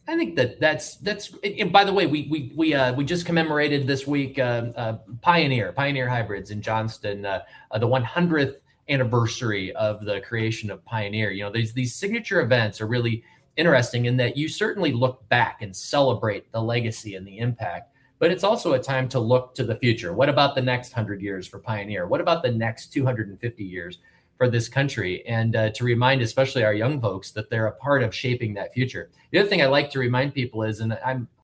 I think that's. And by the way, we just commemorated this week Pioneer hybrids in Johnston, the 100th anniversary of the creation of Pioneer. You know, these signature events are really interesting in that you certainly look back and celebrate the legacy and the impact, but it's also a time to look to the future. What about the next 100 years for Pioneer? What about the next 250 years for this country? And to remind, especially our young folks, that they're a part of shaping that future. The other thing I like to remind people is, and